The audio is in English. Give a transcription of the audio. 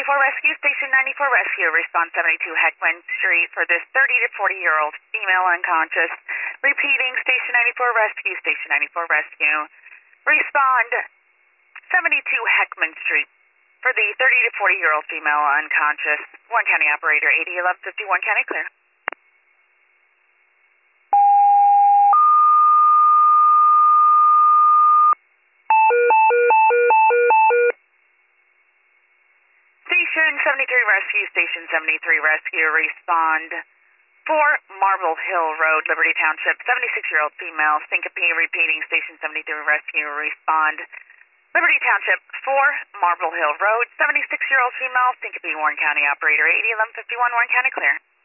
94 Rescue, Station 94 Rescue. Respond 72 Heckman Street for this 30 to 40-year-old female unconscious. Repeating, Station 94 Rescue, Station 94 Rescue. Respond 72 Heckman Street for the 30 to 40-year-old female unconscious. Warren County operator 801150, Warren County clear. Station 73 Rescue, Station 73 Rescue, respond 4 Marble Hill Road, Liberty Township, 76-year-old female, syncope, repeating, Station 73 Rescue, respond Liberty Township, 4 Marble Hill Road, 76-year-old female, syncope, Warren County operator 801151, Warren County clear.